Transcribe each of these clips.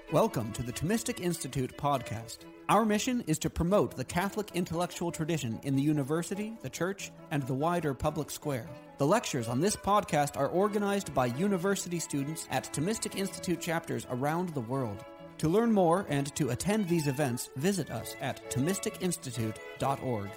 Welcome to the Thomistic Institute podcast. Our mission is to promote the Catholic intellectual tradition in the university, the church, and the wider public square. The lectures on this podcast are organized by university students at Thomistic Institute chapters around the world. To learn more and to attend these events, visit us at ThomisticInstitute.org.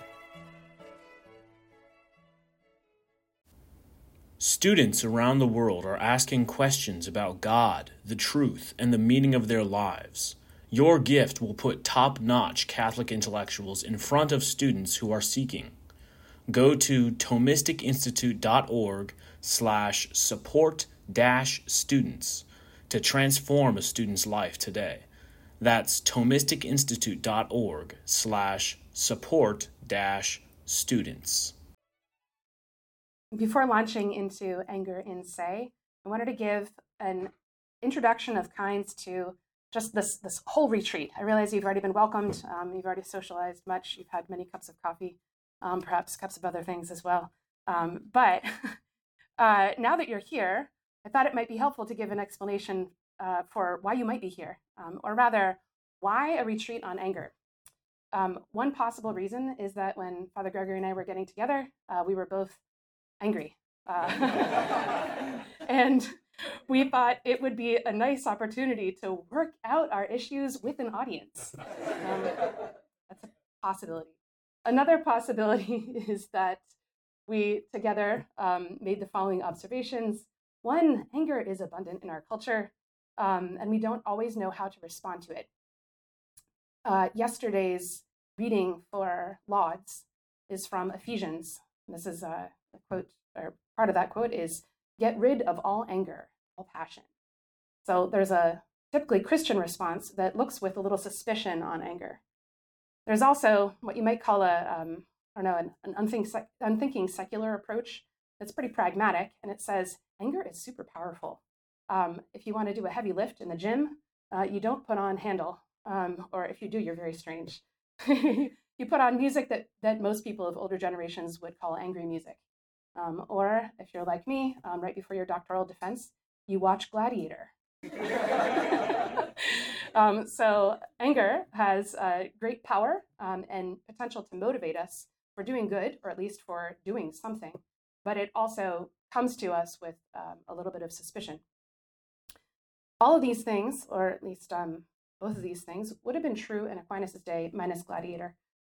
Students around the world are asking questions about God, the truth, and the meaning of their lives. Your gift will put top-notch Catholic intellectuals in front of students who are seeking. Go to ThomisticInstitute.org/support-students to transform a student's life today. That's ThomisticInstitute.org/support-students. Before launching into Anger in Se, I wanted to give an introduction of kinds to just this whole retreat. I realize you've already been welcomed, you've already socialized much, you've had many cups of coffee, perhaps cups of other things as well. But now that you're here, I thought it might be helpful to give an explanation for why you might be here, or rather, why a retreat on anger. One possible reason is that when Father Gregory and I were getting together, we were both angry. And we thought it would be a nice opportunity to work out our issues with an audience. That's a possibility. Another possibility is that we together made the following observations. One, anger is abundant in our culture, and we don't always know how to respond to it. Yesterday's reading for Lauds is from Ephesians. This is a quote, or part of that quote is, "Get rid of all anger, all passion." So there's a typically Christian response that looks with a little suspicion on anger. There's also what you might call an unthinking secular approach that's pretty pragmatic, and it says anger is super powerful. If you want to do a heavy lift in the gym, you don't put on Handel, or if you do, you're very strange. You put on music that most people of older generations would call angry music. Or if you're like me, right before your doctoral defense, you watch Gladiator. So anger has great power and potential to motivate us for doing good, or at least for doing something, but it also comes to us with a little bit of suspicion. All of these things, or at least both of these things, would have been true in Aquinas' day, minus Gladiator.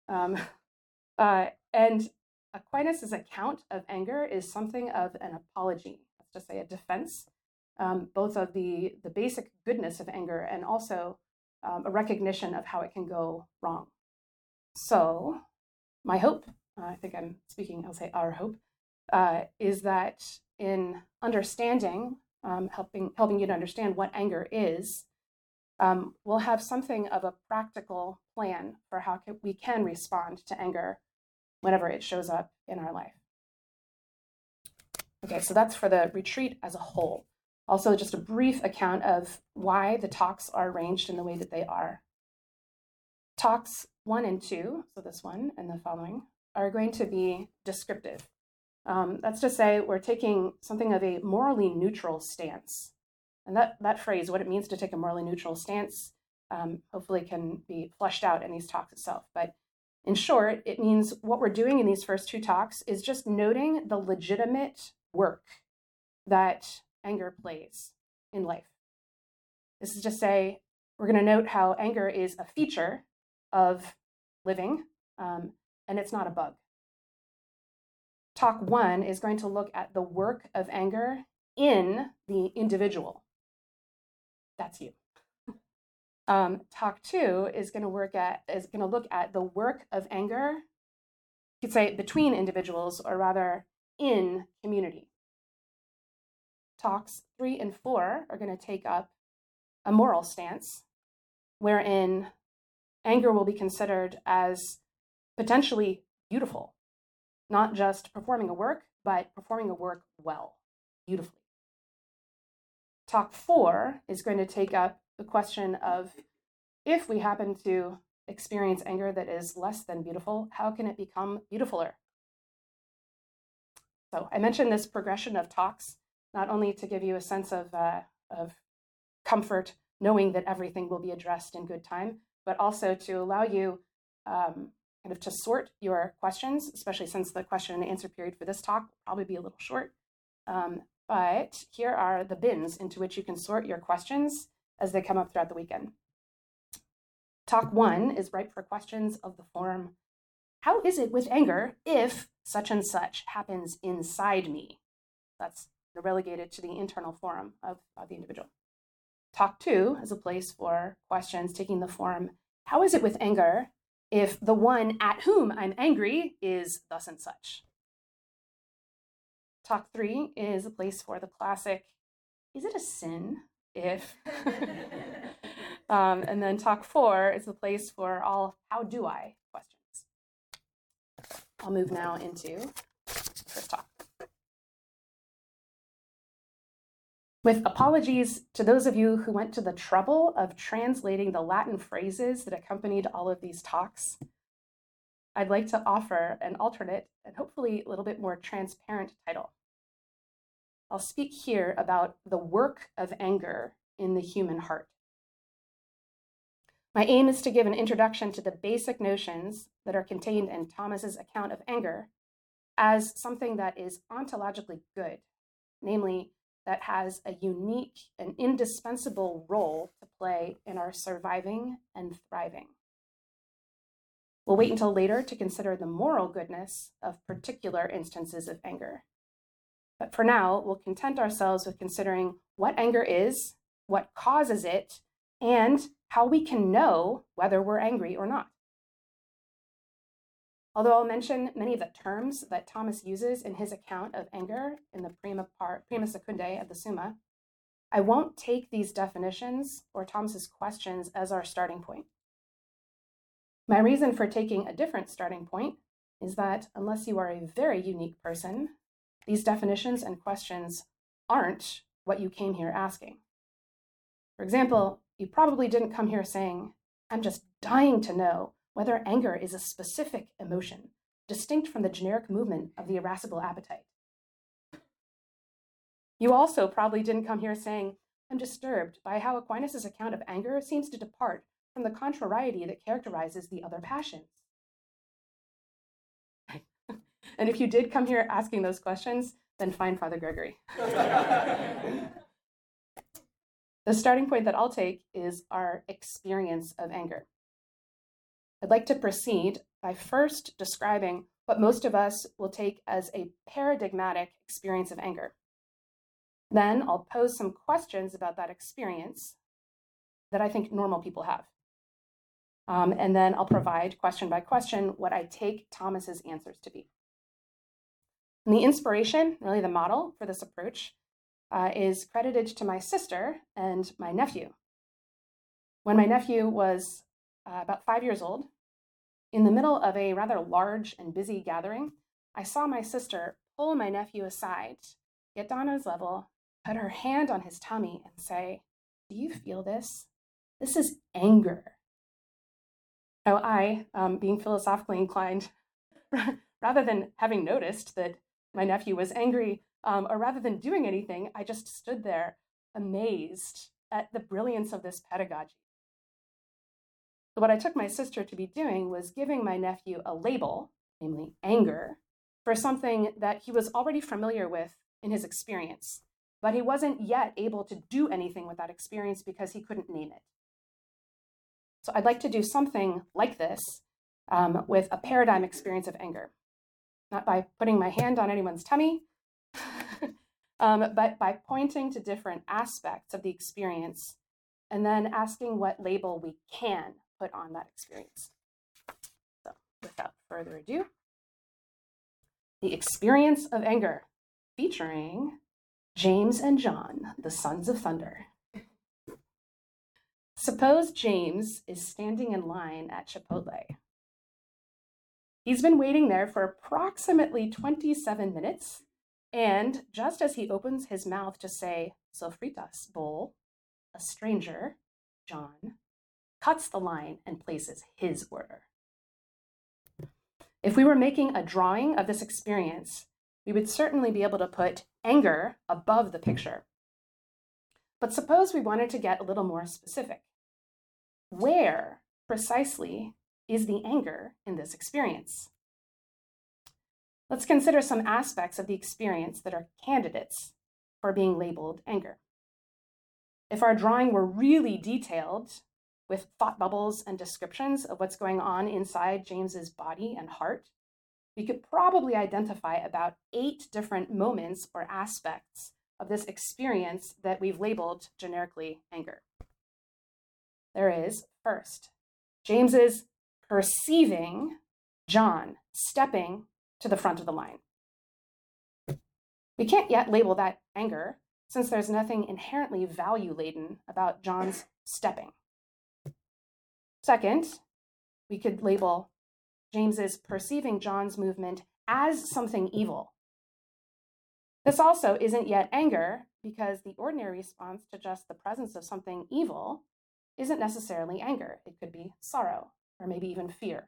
And Aquinas' account of anger is something of an apology, let's just say a defense, both of the basic goodness of anger and also a recognition of how it can go wrong. So my hope, I think I'm speaking, I'll say our hope, is that in understanding, helping you to understand what anger is, we'll have something of a practical plan for how we can respond to anger whenever it shows up in our life. Okay, so that's for the retreat as a whole. Also, just a brief account of why the talks are arranged in the way that they are. Talks 1 and 2, so this one and the following, are going to be descriptive. That's to say, we're taking something of a morally neutral stance. And that phrase, what it means to take a morally neutral stance, hopefully can be fleshed out in these talks itself. But in short, it means what we're doing in these first two talks is just noting the legitimate work that anger plays in life. This is to say, we're going to note how anger is a feature of living, and it's not a bug. Talk 1 is going to look at the work of anger in the individual. That's you. Talk 2 is going to look at the work of anger, you could say between individuals, or rather in community. Talks 3 and 4 are going to take up a moral stance, wherein anger will be considered as potentially beautiful, not just performing a work, but performing a work well, beautifully. Talk 4 is going to take up the question of, if we happen to experience anger that is less than beautiful, how can it become beautifuler? So I mentioned this progression of talks, not only to give you a sense of comfort knowing that everything will be addressed in good time, but also to allow you kind of to sort your questions, especially since the question and answer period for this talk will probably be a little short. But here are the bins into which you can sort your questions as they come up throughout the weekend. Talk 1 is ripe for questions of the form, how is it with anger if such and such happens inside me? That's relegated to the internal forum of the individual. Talk 2 is a place for questions taking the form, how is it with anger if the one at whom I'm angry is thus and such? Talk 3 is a place for the classic, is it a sin if? And then talk 4 is the place for all how do I questions. I'll move now into first talk. With apologies to those of you who went to the trouble of translating the Latin phrases that accompanied all of these talks, I'd like to offer an alternate and hopefully a little bit more transparent title. I'll speak here about the work of anger in the human heart. My aim is to give an introduction to the basic notions that are contained in Thomas's account of anger as something that is ontologically good, namely, that has a unique and indispensable role to play in our surviving and thriving. We'll wait until later to consider the moral goodness of particular instances of anger. But for now, we'll content ourselves with considering what anger is, what causes it, and how we can know whether we're angry or not. Although I'll mention many of the terms that Thomas uses in his account of anger in the prima secundae of the Summa, I won't take these definitions or Thomas's questions as our starting point. My reason for taking a different starting point is that unless you are a very unique person, these definitions and questions aren't what you came here asking. For example, you probably didn't come here saying, I'm just dying to know whether anger is a specific emotion, distinct from the generic movement of the irascible appetite. You also probably didn't come here saying, I'm disturbed by how Aquinas' account of anger seems to depart from the contrariety that characterizes the other passions. And if you did come here asking those questions, then find Father Gregory. The starting point that I'll take is our experience of anger. I'd like to proceed by first describing what most of us will take as a paradigmatic experience of anger. Then I'll pose some questions about that experience that I think normal people have. And then I'll provide, question by question, what I take Thomas's answers to be. And the inspiration, really the model for this approach, is credited to my sister and my nephew. When my nephew was about 5 years old, in the middle of a rather large and busy gathering, I saw my sister pull my nephew aside, get down on his level, put her hand on his tummy and say, do you feel this? This is anger. Now I, being philosophically inclined, rather than having noticed that my nephew was angry, or rather than doing anything, I just stood there amazed at the brilliance of this pedagogy. So what I took my sister to be doing was giving my nephew a label, namely anger, for something that he was already familiar with in his experience, but he wasn't yet able to do anything with that experience because he couldn't name it. So I'd like to do something like this with a paradigm experience of anger, not by putting my hand on anyone's tummy, but by pointing to different aspects of the experience and then asking what label we can put on that experience. So without further ado, the experience of anger, featuring James and John, the sons of thunder. Suppose James is standing in line at Chipotle. He's been waiting there for approximately 27 minutes, and just as he opens his mouth to say, sofritas, bowl, a stranger, John, cuts the line and places his order. If we were making a drawing of this experience, we would certainly be able to put anger above the picture. But suppose we wanted to get a little more specific. Where precisely is the anger in this experience? Let's consider some aspects of the experience that are candidates for being labeled anger. If our drawing were really detailed, with thought bubbles and descriptions of what's going on inside James's body and heart, we could probably identify about 8 different moments or aspects of this experience that we've labeled generically anger. There is, first, James's perceiving John stepping to the front of the line. We can't yet label that anger since there's nothing inherently value-laden about John's stepping. Second, we could label James's perceiving John's movement as something evil. This also isn't yet anger because the ordinary response to just the presence of something evil isn't necessarily anger. It could be sorrow or maybe even fear.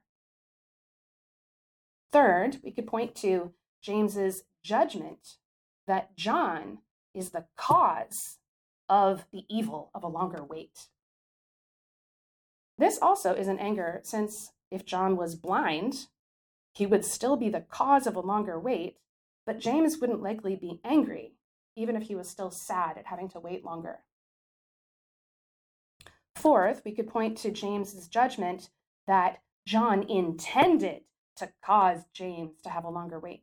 Third, we could point to James's judgment that John is the cause of the evil of a longer wait. This also isn't anger, since if John was blind, he would still be the cause of a longer wait, but James wouldn't likely be angry, even if he was still sad at having to wait longer. Fourth, we could point to James's judgment that John intended to cause James to have a longer wait.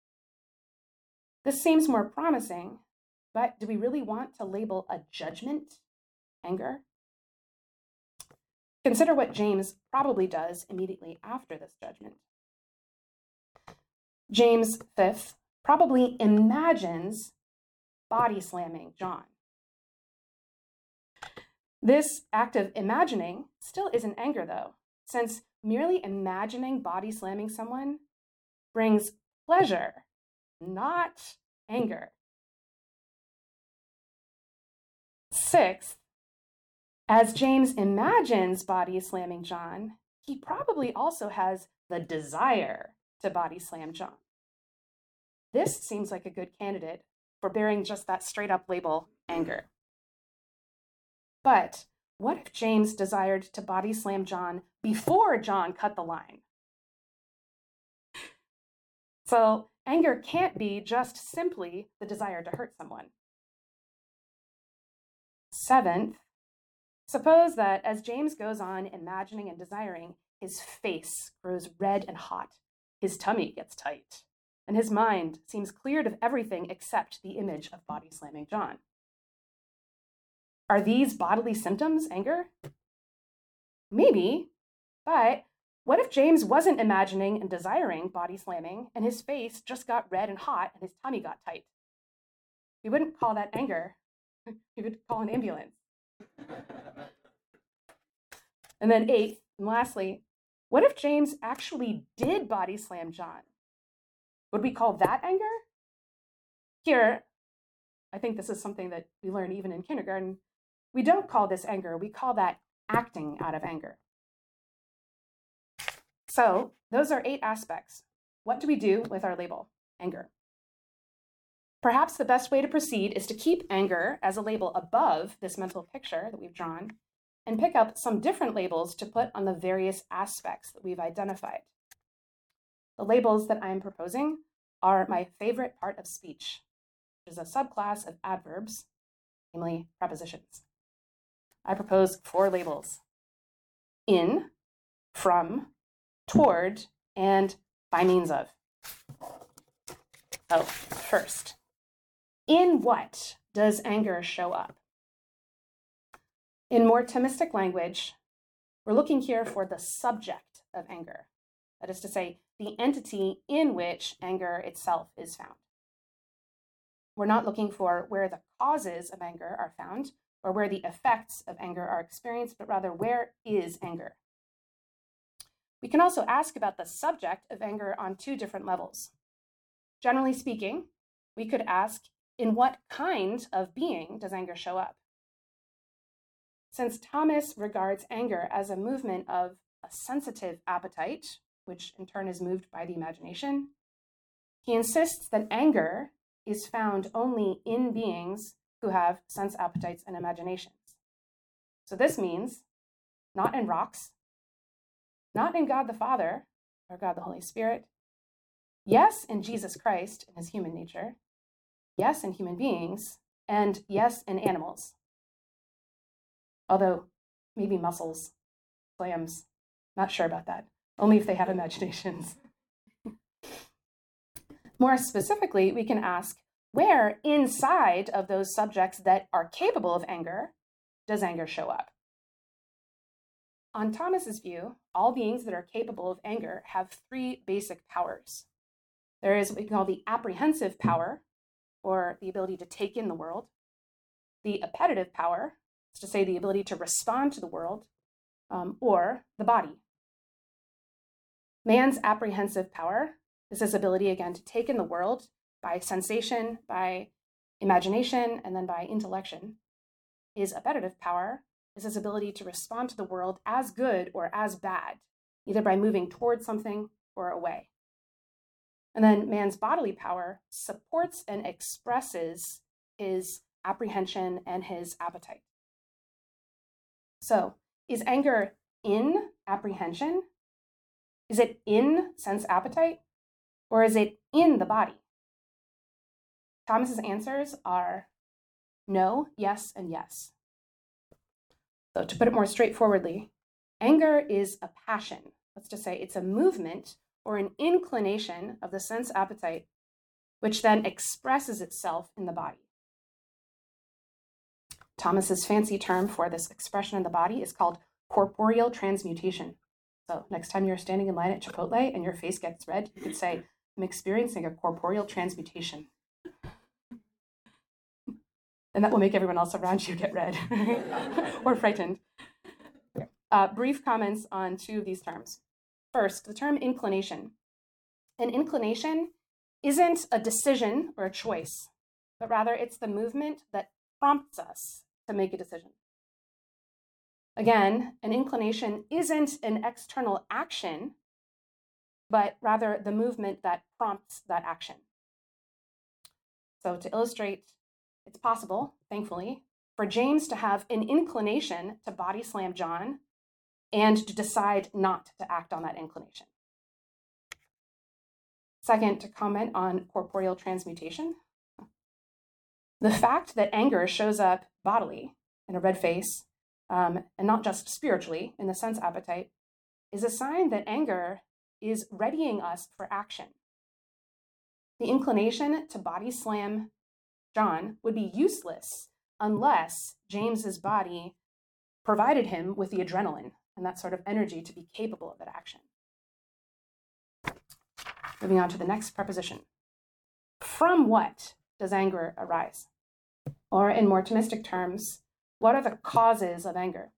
This seems more promising, but do we really want to label a judgment anger? Consider what James probably does immediately after this judgment. James, fifth, probably imagines body slamming John. This act of imagining still isn't anger, though, since merely imagining body slamming someone brings pleasure, not anger. Sixth, as James imagines body slamming John, he probably also has the desire to body slam John. This seems like a good candidate for bearing just that straight up label, anger. But what if James desired to body slam John before John cut the line? So anger can't be just simply the desire to hurt someone. Seventh, suppose that as James goes on imagining and desiring, his face grows red and hot, his tummy gets tight, and his mind seems cleared of everything except the image of body slamming John. Are these bodily symptoms anger? Maybe, but what if James wasn't imagining and desiring body slamming and his face just got red and hot and his tummy got tight? We wouldn't call that anger. We would call an ambulance. And then 8th, and lastly, what if James actually did body slam John? Would we call that anger? Here, I think this is something that we learn even in kindergarten. We don't call this anger, we call that acting out of anger. So those are 8 aspects. What do we do with our label, anger? Perhaps the best way to proceed is to keep anger as a label above this mental picture that we've drawn and pick up some different labels to put on the various aspects that we've identified. The labels that I'm proposing are my favorite part of speech, which is a subclass of adverbs, namely prepositions. I propose 4 labels: in, from, toward, and by means of. So, first, in what does anger show up? In more Thomistic language, we're looking here for the subject of anger. That is to say, the entity in which anger itself is found. We're not looking for where the causes of anger are found or where the effects of anger are experienced, but rather where is anger? We can also ask about the subject of anger on 2 different levels. Generally speaking, we could ask, in what kind of being does anger show up? Since Thomas regards anger as a movement of a sensitive appetite, which in turn is moved by the imagination, he insists that anger is found only in beings who have sense appetites and imaginations. So this means not in rocks, not in God the Father or God the Holy Spirit. Yes, in Jesus Christ and his human nature. Yes, in human beings. And yes, in animals. Although maybe mussels, clams, not sure about that. Only if they have imaginations. More specifically, we can ask, where inside of those subjects that are capable of anger does anger show up? On Thomas's view, all beings that are capable of anger have three basic powers. There is what we call the apprehensive power, or the ability to take in the world, the appetitive power, that's to say the ability to respond to the world, or the body. Man's apprehensive power is his ability, again, to take in the world by sensation, by imagination, and then by intellection. His appetitive power is his ability to respond to the world as good or as bad, either by moving towards something or away. And then man's bodily power supports and expresses his apprehension and his appetite. So, is anger in apprehension? Is it in sense appetite? Or is it in the body? Thomas's answers are no, yes, and yes. So to put it more straightforwardly, anger is a passion. Let's just say it's a movement or an inclination of the sense appetite, which then expresses itself in the body. Thomas's fancy term for this expression in the body is called corporeal transmutation. So next time you're standing in line at Chipotle and your face gets red, you could say, I'm experiencing a corporeal transmutation. And that will make everyone else around you get red or frightened. Brief comments on two of these terms. First, the term inclination. An inclination isn't a decision or a choice, but rather it's the movement that prompts us to make a decision. Again, an inclination isn't an external action, but rather the movement that prompts that action. So to illustrate, it's possible, thankfully, for James to have an inclination to body slam John and to decide not to act on that inclination. Second, to comment on corporeal transmutation. The fact that anger shows up bodily in a red face, and not just spiritually in the sense appetite, is a sign that anger is readying us for action. The inclination to body slam John would be useless unless James's body provided him with the adrenaline and that sort of energy to be capable of that action. Moving on to the next preposition. From what does anger arise? Or in more Thomistic terms, what are the causes of anger?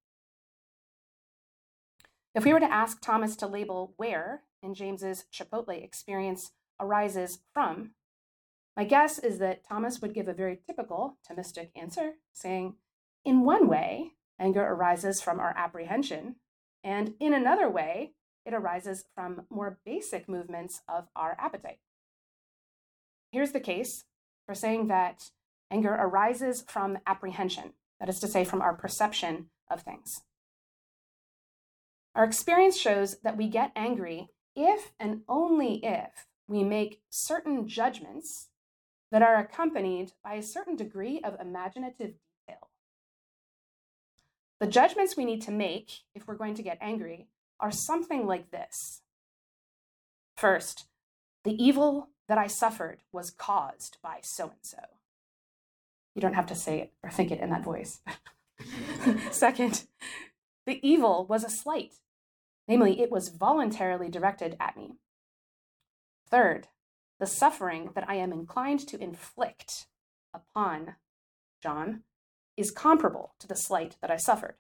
If we were to ask Thomas to label where in James's Chipotle experience arises from, my guess is that Thomas would give a very typical Thomistic answer, saying, in one way, anger arises from our apprehension, and in another way, it arises from more basic movements of our appetite. Here's the case for saying that anger arises from apprehension, that is to say, from our perception of things. Our experience shows that we get angry if and only if we make certain judgments that are accompanied by a certain degree of imaginative detail. The judgments we need to make if we're going to get angry are something like this. First, the evil that I suffered was caused by so-and-so. You don't have to say it or think it in that voice. Second, the evil was a slight. Namely, it was voluntarily directed at me. Third, the suffering that I am inclined to inflict upon John is comparable to the slight that I suffered.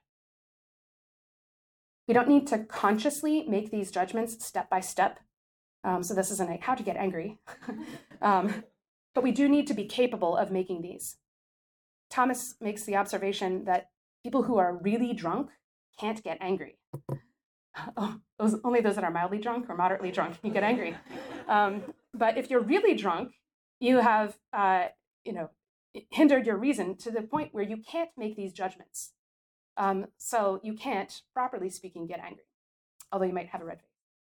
We don't need to consciously make these judgments step by step. So this isn't a how to get angry. But we do need to be capable of making these. Thomas makes the observation that people who are really drunk can't get angry. Only those that are mildly drunk or moderately drunk can get angry. But if you're really drunk, you have, hindered your reason to the point where you can't make these judgments. So you can't, properly speaking, get angry, although you might have a red face.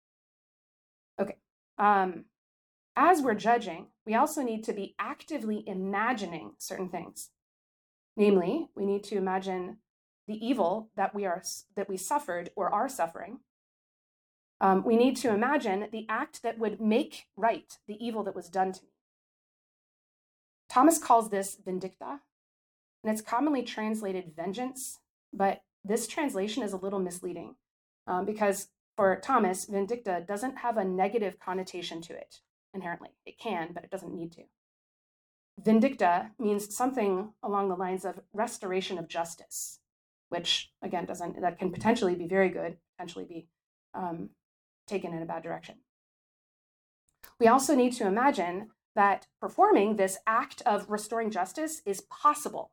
Okay. As we're judging, we also need to be actively imagining certain things. Namely, we need to imagine the evil that we suffered or are suffering. We need to imagine the act that would make right the evil that was done to me. Thomas calls this vindicta, and it's commonly translated vengeance, but this translation is a little misleading because for Thomas, vindicta doesn't have a negative connotation to it inherently. It can, but it doesn't need to. Vindicta means something along the lines of restoration of justice, which again that can potentially be very good, potentially be taken in a bad direction. We also need to imagine that performing this act of restoring justice is possible.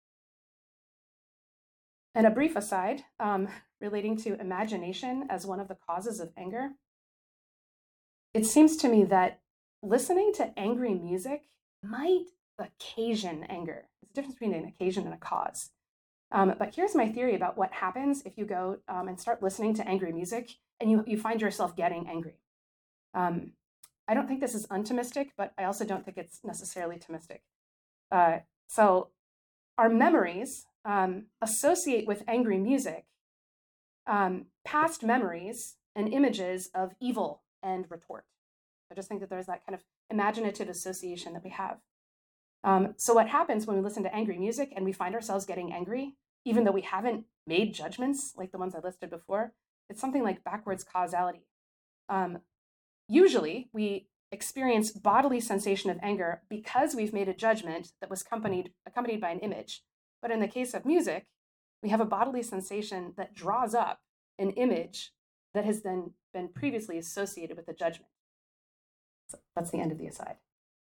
And a brief aside relating to imagination as one of the causes of anger. It seems to me that listening to angry music might occasion anger. There's a difference between an occasion and a cause. But here's my theory about what happens if you go and start listening to angry music and you find yourself getting angry. I don't think this is untomistic, but I also don't think it's necessarily Thomistic. So our memories associate with angry music past memories and images of evil and retort. I just think that there's that kind of imaginative association that we have. So what happens when we listen to angry music and we find ourselves getting angry, even though we haven't made judgments like the ones I listed before, it's something like backwards causality. Usually we experience bodily sensation of anger because we've made a judgment that was accompanied by an image. But in the case of music, we have a bodily sensation that draws up an image that has then been previously associated with the judgment. So that's the end of the aside.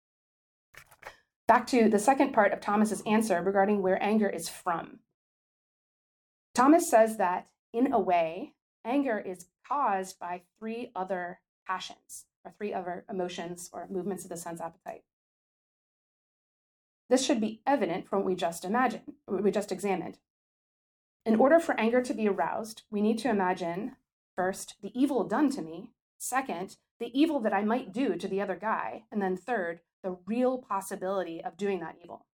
Back to the second part of Thomas's answer regarding where anger is from. Thomas says that, in a way, anger is caused by three other passions, or three other emotions or movements of the sense appetite. This should be evident from what we just examined. In order for anger to be aroused, we need to imagine, first, the evil done to me, second, the evil that I might do to the other guy, and then third, the real possibility of doing that evil.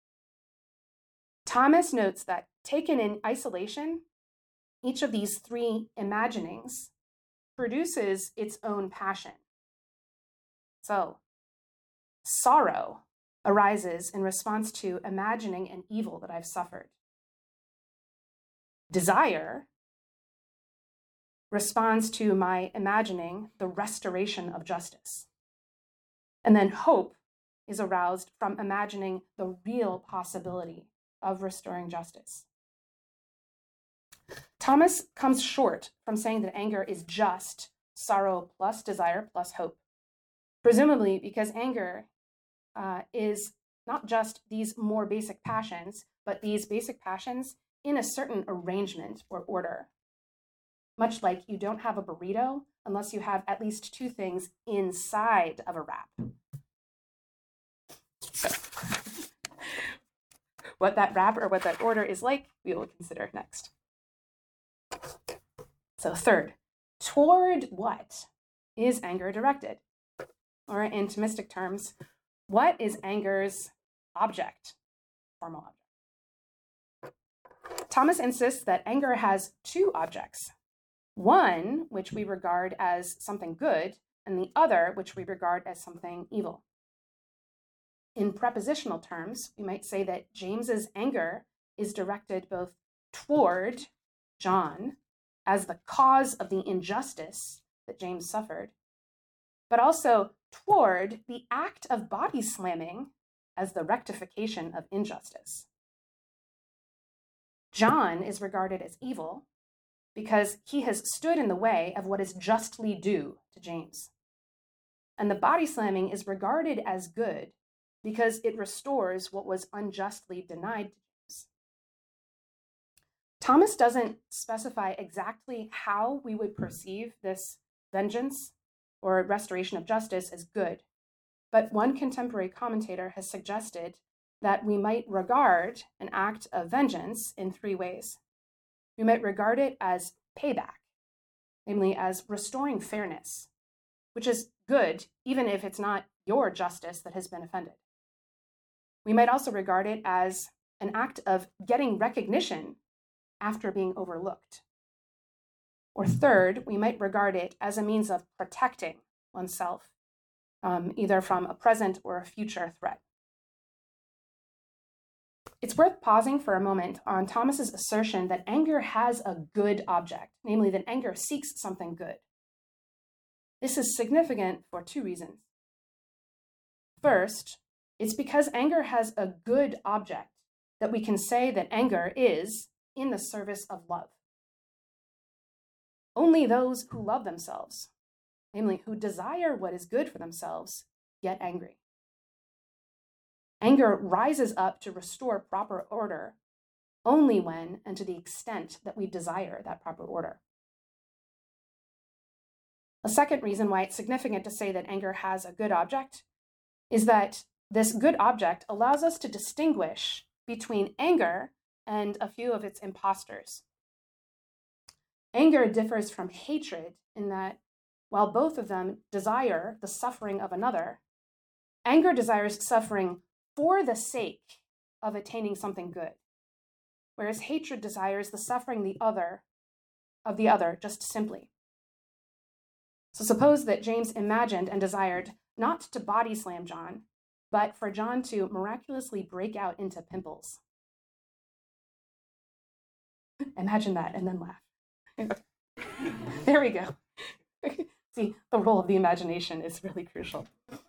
Thomas notes that taken in isolation, each of these three imaginings produces its own passion. So, sorrow arises in response to imagining an evil that I've suffered. Desire responds to my imagining the restoration of justice. And then hope is aroused from imagining the real possibility of restoring justice. Thomas comes short from saying that anger is just sorrow plus desire plus hope, presumably because anger is not just these more basic passions, but these basic passions in a certain arrangement or order. Much like you don't have a burrito unless you have at least two things inside of a wrap. So, what that wrap or what that order is like, we will consider next. So third, toward what is anger directed? Or in Thomistic terms, what is anger's object, formal object? Thomas insists that anger has two objects. One, which we regard as something good, and the other, which we regard as something evil. In prepositional terms, we might say that James's anger is directed both toward John as the cause of the injustice that James suffered, but also toward the act of body slamming as the rectification of injustice. John is regarded as evil because he has stood in the way of what is justly due to James. And the body slamming is regarded as good because it restores what was unjustly denied to James. Thomas doesn't specify exactly how we would perceive this vengeance or restoration of justice as good, but one contemporary commentator has suggested that we might regard an act of vengeance in three ways. We might regard it as payback, namely as restoring fairness, which is good even if it's not your justice that has been offended. We might also regard it as an act of getting recognition after being overlooked. Or third, we might regard it as a means of protecting oneself, either from a present or a future threat. It's worth pausing for a moment on Thomas's assertion that anger has a good object, namely that anger seeks something good. This is significant for two reasons. First, it's because anger has a good object that we can say that anger is in the service of love. Only those who love themselves, namely who desire what is good for themselves, get angry. Anger rises up to restore proper order only when and to the extent that we desire that proper order. A second reason why it's significant to say that anger has a good object is that this good object allows us to distinguish between anger and a few of its imposters. Anger differs from hatred in that while both of them desire the suffering of another, anger desires suffering for the sake of attaining something good, whereas hatred desires the suffering of the other just simply. So suppose that James imagined and desired not to body slam John, but for John to miraculously break out into pimples. Imagine that and then laugh. There we go. See, the role of the imagination is really crucial.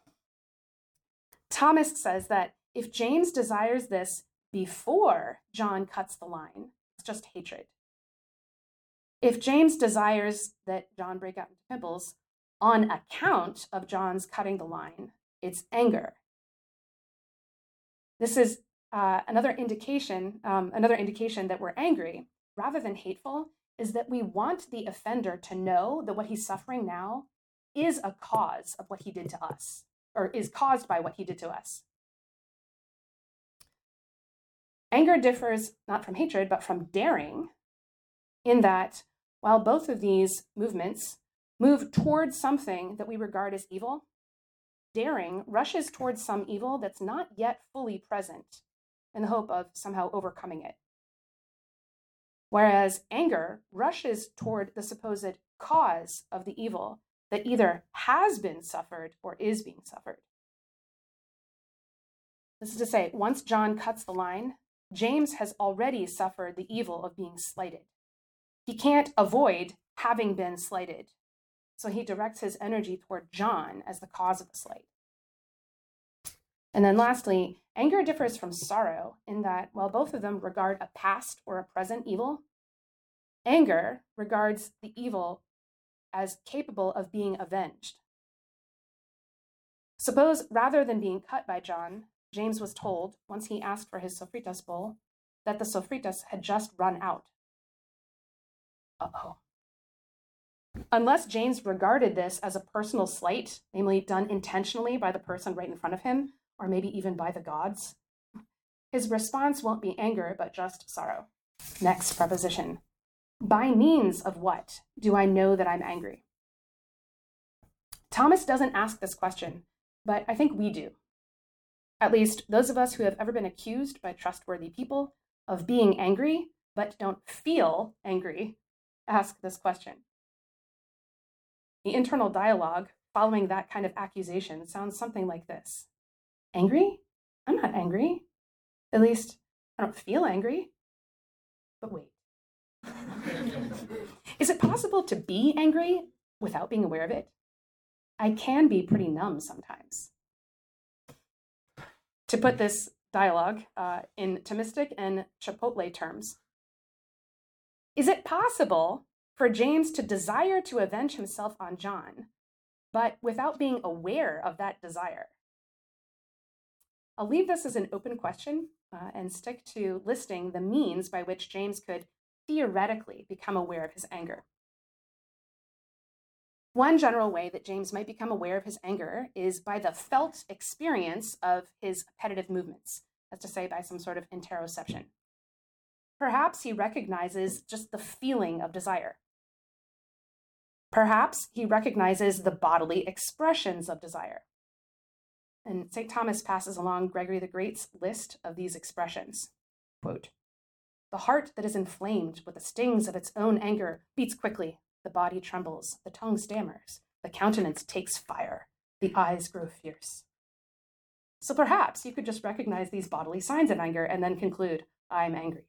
Thomas says that if James desires this before John cuts the line, it's just hatred. If James desires that John break out into pimples on account of John's cutting the line, it's anger. This is another indication that we're angry, rather than hateful, is that we want the offender to know that what he's suffering now is a cause of what he did to us, or is caused by what he did to us. Anger differs not from hatred, but from daring, in that while both of these movements move towards something that we regard as evil, daring rushes towards some evil that's not yet fully present in the hope of somehow overcoming it. Whereas anger rushes toward the supposed cause of the evil that either has been suffered or is being suffered. This is to say, once John cuts the line, James has already suffered the evil of being slighted. He can't avoid having been slighted, so he directs his energy toward John as the cause of the slight. And then lastly, anger differs from sorrow in that while both of them regard a past or a present evil, anger regards the evil as capable of being avenged. Suppose rather than being cut by John, James was told, once he asked for his sofritas bowl, that the sofritas had just run out. Uh-oh. Unless James regarded this as a personal slight, namely done intentionally by the person right in front of him, or maybe even by the gods, his response won't be anger, but just sorrow. Next preposition. By means of what do I know that I'm angry? Thomas doesn't ask this question, but I think we do. At least those of us who have ever been accused by trustworthy people of being angry, but don't feel angry, ask this question. The internal dialogue following that kind of accusation sounds something like this. Angry? I'm not angry. At least I don't feel angry. But wait. Is it possible to be angry without being aware of it? I can be pretty numb sometimes. To put this dialogue in Thomistic and Chipotle terms, is it possible for James to desire to avenge himself on John, but without being aware of that desire? I'll leave this as an open question and stick to listing the means by which James could theoretically become aware of his anger. One general way that James might become aware of his anger is by the felt experience of his appetitive movements, as to say by some sort of interoception. Perhaps he recognizes just the feeling of desire. Perhaps he recognizes the bodily expressions of desire. And St. Thomas passes along Gregory the Great's list of these expressions. Quote, "The heart that is inflamed with the stings of its own anger beats quickly, the body trembles, the tongue stammers, the countenance takes fire, the eyes grow fierce." So perhaps you could just recognize these bodily signs of anger and then conclude, I'm angry.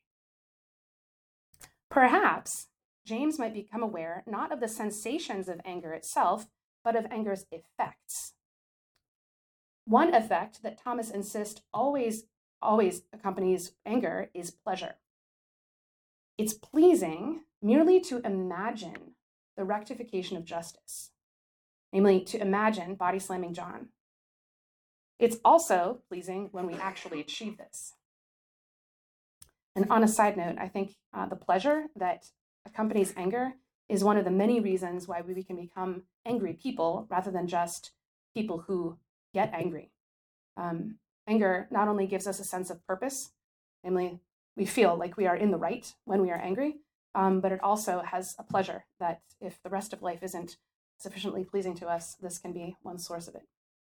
Perhaps James might become aware not of the sensations of anger itself, but of anger's effects. One effect that Thomas insists always accompanies anger is pleasure. It's pleasing merely to imagine the rectification of justice, namely to imagine body slamming John. It's also pleasing when we actually achieve this. And on a side note, I think the pleasure that accompanies anger is one of the many reasons why we can become angry people rather than just people who get angry. Anger not only gives us a sense of purpose, namely we feel like we are in the right when we are angry, but it also has a pleasure that if the rest of life isn't sufficiently pleasing to us, this can be one source of it.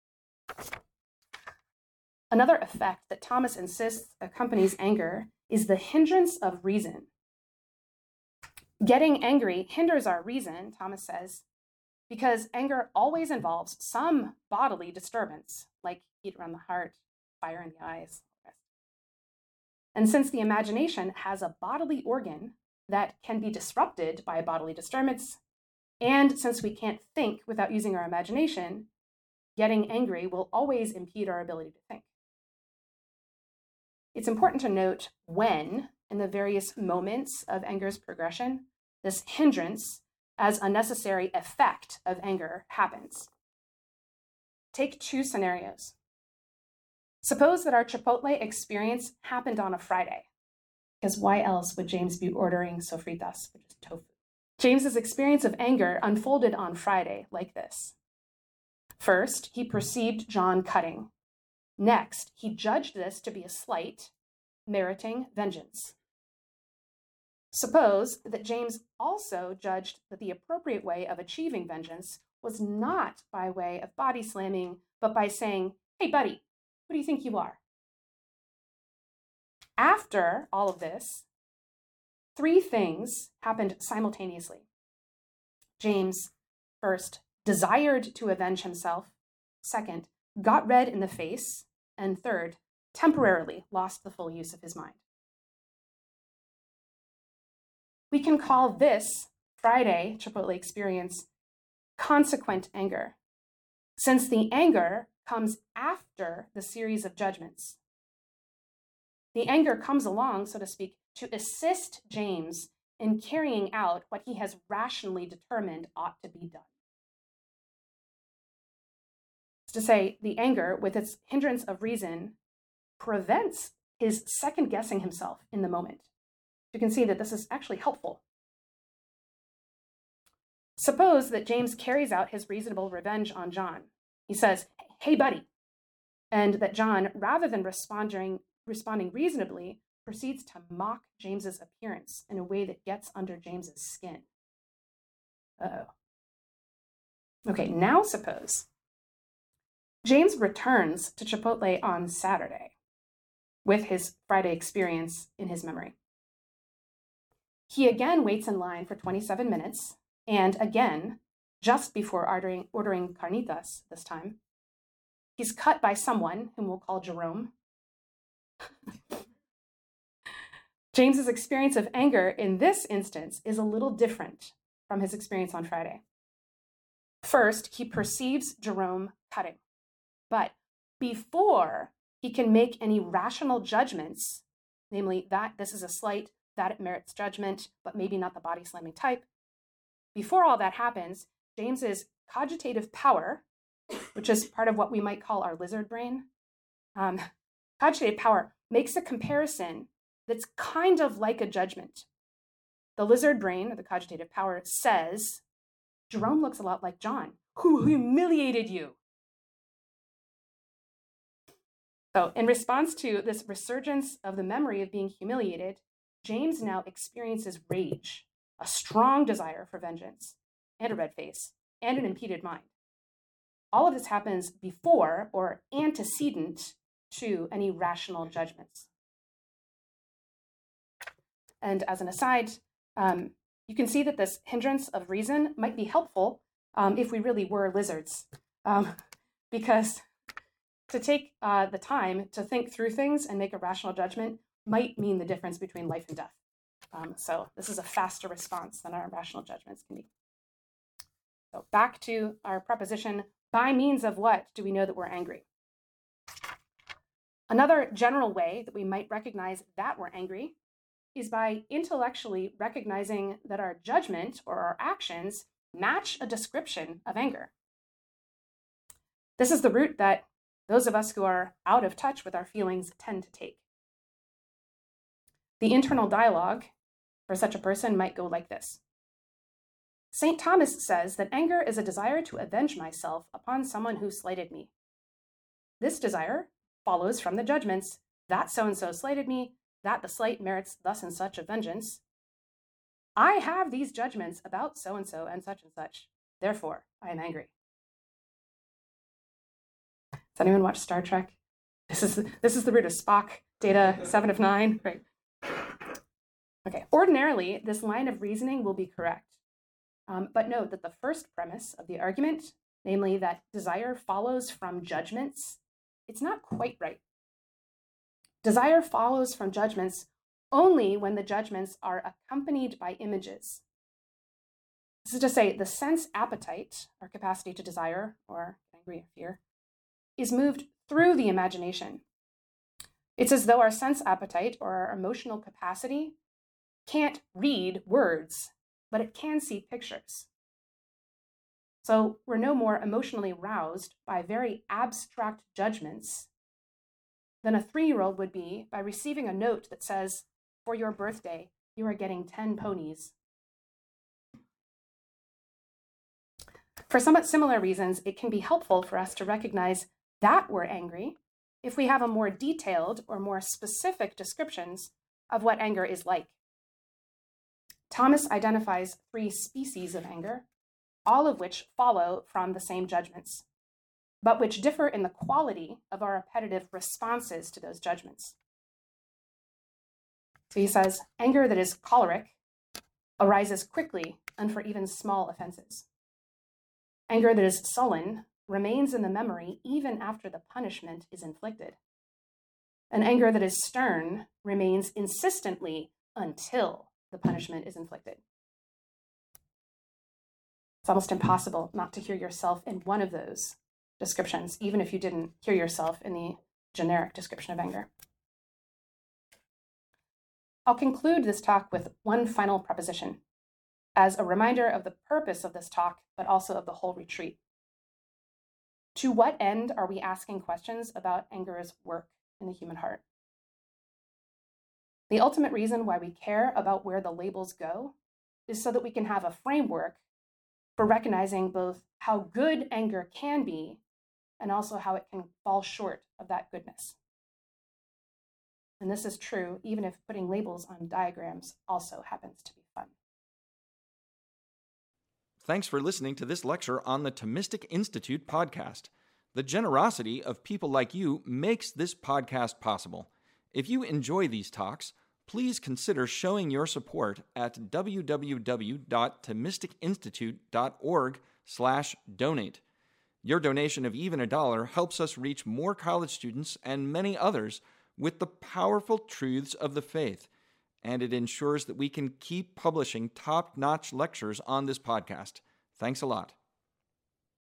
Another effect that Thomas insists accompanies anger is the hindrance of reason. Getting angry hinders our reason, Thomas says, because anger always involves some bodily disturbance, like heat around the heart, fire in the eyes. And since the imagination has a bodily organ that can be disrupted by a bodily disturbance, and since we can't think without using our imagination, getting angry will always impede our ability to think. It's important to note when, in the various moments of anger's progression, this hindrance as a necessary effect of anger happens. Take two scenarios. Suppose that our Chipotle experience happened on a Friday, because why else would James be ordering sofritas, which is tofu? James's experience of anger unfolded on Friday like this. First, he perceived John cutting. Next, he judged this to be a slight, meriting vengeance. Suppose that James also judged that the appropriate way of achieving vengeance was not by way of body slamming, but by saying, "Hey, buddy, who do you think you are?" After all of this, three things happened simultaneously. James, first, desired to avenge himself. Second, got red in the face. And third, temporarily lost the full use of his mind. We can call this Friday Chipotle experience consequent anger, since the anger comes after the series of judgments. The anger comes along, so to speak, to assist James in carrying out what he has rationally determined ought to be done. It's to say, the anger, with its hindrance of reason, prevents his second-guessing himself in the moment. You can see that this is actually helpful. Suppose that James carries out his reasonable revenge on John. He says, "Hey, buddy," and that John, rather than responding reasonably, proceeds to mock James's appearance in a way that gets under James's skin. Uh-oh. Okay, now suppose James returns to Chipotle on Saturday with his Friday experience in his memory. He again waits in line for 27 minutes, and again, just before ordering carnitas this time, he's cut by someone whom we'll call Jerome. James's experience of anger in this instance is a little different from his experience on Friday. First, he perceives Jerome cutting, but before he can make any rational judgments, namely that this is a slight, that it merits judgment, but maybe not the body slamming type, before all that happens, James's cogitative power, which is part of what we might call our lizard brain, cogitative power makes a comparison that's kind of like a judgment. The lizard brain, or the cogitative power, says, Jerome looks a lot like John, who humiliated you. So in response to this resurgence of the memory of being humiliated, James now experiences rage, a strong desire for vengeance, and a red face, and an impeded mind. All of this happens before or antecedent to any rational judgments. And as an aside, you can see that this hindrance of reason might be helpful if we really were lizards, because to take the time to think through things and make a rational judgment might mean the difference between life and death. So this is a faster response than our rational judgments can be. So back to our proposition, by means of what do we know that we're angry? Another general way that we might recognize that we're angry is by intellectually recognizing that our judgment or our actions match a description of anger. This is the route that those of us who are out of touch with our feelings tend to take. The internal dialogue for such a person might go like this. St. Thomas says that anger is a desire to avenge myself upon someone who slighted me. This desire follows from the judgments that so-and-so slighted me, that the slight merits thus and such a vengeance. I have these judgments about so-and-so and such. Therefore, I am angry. Does anyone watch Star Trek? This is the root of Spock, Data 7 of 9, right? Okay, ordinarily, this line of reasoning will be correct. But note that the first premise of the argument, namely that desire follows from judgments, it's not quite right. Desire follows from judgments only when the judgments are accompanied by images. This is to say, the sense appetite, our capacity to desire or angry or fear, is moved through the imagination. It's as though our sense appetite or our emotional capacity can't read words, but it can see pictures. So we're no more emotionally roused by very abstract judgments than a 3-year-old would be by receiving a note that says, for your birthday, you are getting 10 ponies. For somewhat similar reasons, it can be helpful for us to recognize that we're angry if we have a more detailed or more specific descriptions of what anger is like. Thomas identifies 3 species of anger, all of which follow from the same judgments, but which differ in the quality of our appetitive responses to those judgments. So he says, anger that is choleric arises quickly and for even small offenses. Anger that is sullen remains in the memory even after the punishment is inflicted. And anger that is stern remains insistently until the punishment is inflicted. It's almost impossible not to hear yourself in one of those descriptions, even if you didn't hear yourself in the generic description of anger. I'll conclude this talk with one final proposition as a reminder of the purpose of this talk, but also of the whole retreat. To what end are we asking questions about anger's work in the human heart? The ultimate reason why we care about where the labels go is so that we can have a framework for recognizing both how good anger can be and also how it can fall short of that goodness. And this is true even if putting labels on diagrams also happens to be fun. Thanks for listening to this lecture on the Thomistic Institute podcast. The generosity of people like you makes this podcast possible. If you enjoy these talks, please consider showing your support at www.thomisticinstitute.org/donate. Your donation of even $1 helps us reach more college students and many others with the powerful truths of the faith, and it ensures that we can keep publishing top-notch lectures on this podcast. Thanks a lot.